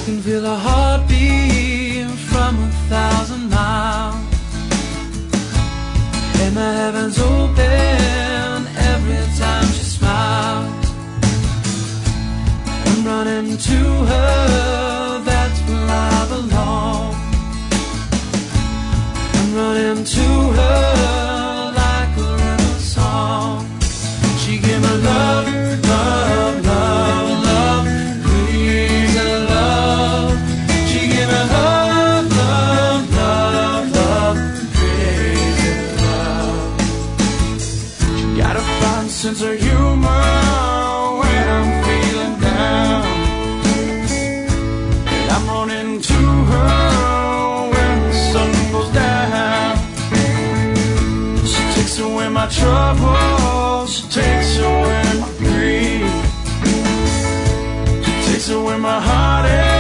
can feel a heartbeat from 1,000 miles, and my heaven's open every time she smiles. I'm running to her, that's where I belong. I'm running to her like a river song. She gave me love, love, love, love, please and love. She gave me love, love, love, love, praise and love. She got a fine sense of humor when I'm feeling down, and I'm running to her when the sun goes down. She takes away my troubles, she takes away my grief, she takes away my heartache.